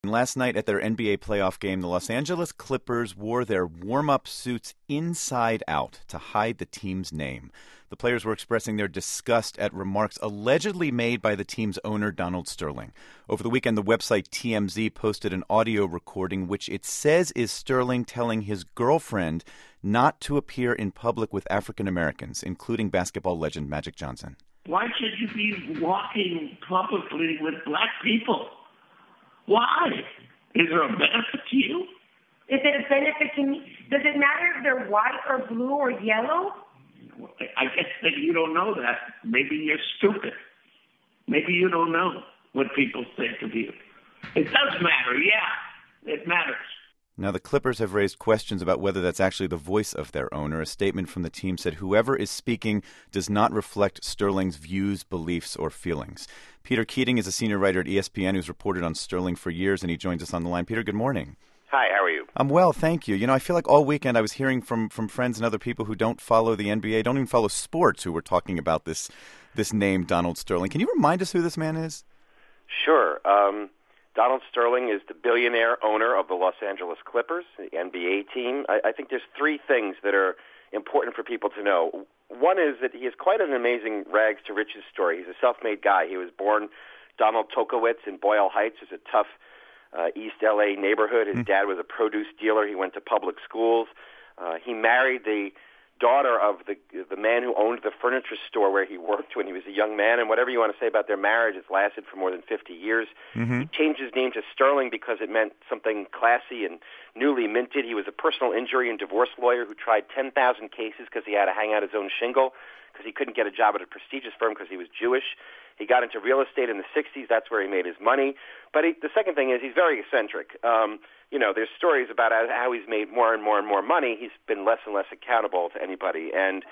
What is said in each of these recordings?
Last night at their NBA playoff game, the Los Angeles Clippers wore their warm-up suits inside out to hide the team's name. The players were expressing their disgust at remarks allegedly made by the team's owner, Donald Sterling. Over the weekend, the website TMZ posted an audio recording which it says is Sterling telling his girlfriend not to appear in public with African Americans, including basketball legend Magic Johnson. Why should you be walking publicly with black people? Why? Is there a benefit to you? Is it a benefit to me? Does it matter if they're white or blue or yellow? I guess that you don't know that. Maybe you're stupid. Maybe you don't know what people think of you. It does matter, yeah. It matters. Now, the Clippers have raised questions about whether that's actually the voice of their owner. A statement from the team said whoever is speaking does not reflect Sterling's views, beliefs, or feelings. Peter Keating is a senior writer at ESPN who's reported on Sterling for years, and he joins us on the line. Peter, good morning. Hi, how are you? I'm well, thank you. You know, I feel like all weekend I was hearing from friends and other people who don't follow the NBA, don't even follow sports, who were talking about this name, Donald Sterling. Can you remind us who this man is? Sure. Donald Sterling is the billionaire owner of the Los Angeles Clippers, the NBA team. I think there's three things that are important for people to know. One is that he has quite an amazing rags to riches story. He's a self-made guy. He was born Donald Tokowitz in Boyle Heights. It's a tough East L.A. neighborhood. His dad was a produce dealer. He went to public schools. He married the daughter of the man who owned the furniture store where he worked when he was a young man, and whatever you want to say about their marriage, it's lasted for more than 50 years. He changed his name to Sterling because it meant something classy and newly minted. He was a personal injury and divorce lawyer who tried 10,000 cases because he had to hang out his own shingle because he couldn't get a job at a prestigious firm because he was Jewish. He got into real estate in the 60s. That's where he made his money. But the second thing is he's very eccentric. There's stories about how he's made more and more and more money. He's been less and less accountable to anybody. And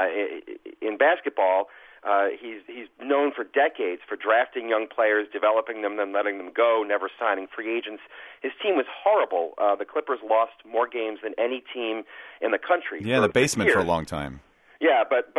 in basketball, he's known for decades for drafting young players, developing them, then letting them go, never signing free agents. His team was horrible. The Clippers lost more games than any team in the country. Yeah, the basement for a long time. Yeah, but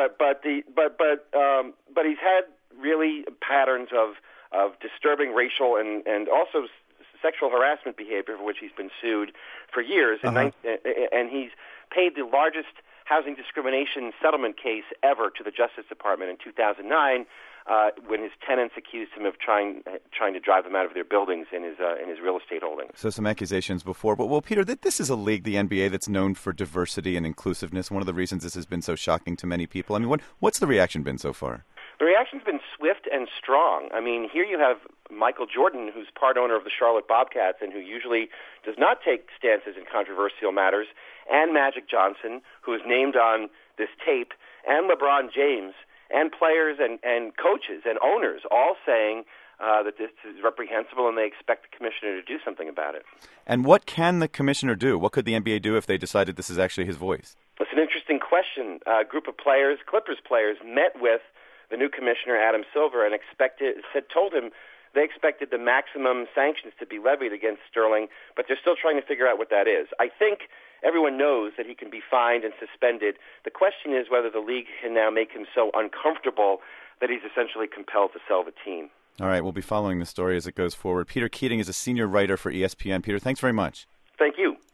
he's had really patterns of disturbing racial and also sexual harassment behavior for which he's been sued for years. And he's paid the largest housing discrimination settlement case ever to the Justice Department in 2009 when his tenants accused him of trying to drive them out of their buildings in his real estate holdings. So some accusations before. But, well, Peter, this is a league, the NBA, that's known for diversity and inclusiveness. One of the reasons this has been so shocking to many people. I mean, what's the reaction been so far? The reaction's been swift and strong. I mean, here you have Michael Jordan, who's part owner of the Charlotte Bobcats and who usually does not take stances in controversial matters, and Magic Johnson, who is named on this tape, and LeBron James, and players and coaches and owners all saying that this is reprehensible and they expect the commissioner to do something about it. And what can the commissioner do? What could the NBA do if they decided this is actually his voice? It's an interesting question. A group of players, Clippers players, met with the new commissioner, Adam Silver, and told him they expected the maximum sanctions to be levied against Sterling, but they're still trying to figure out what that is. I think everyone knows that he can be fined and suspended. The question is whether the league can now make him so uncomfortable that he's essentially compelled to sell the team. All right, we'll be following the story as it goes forward. Peter Keating is a senior writer for ESPN. Peter, thanks very much. Thank you.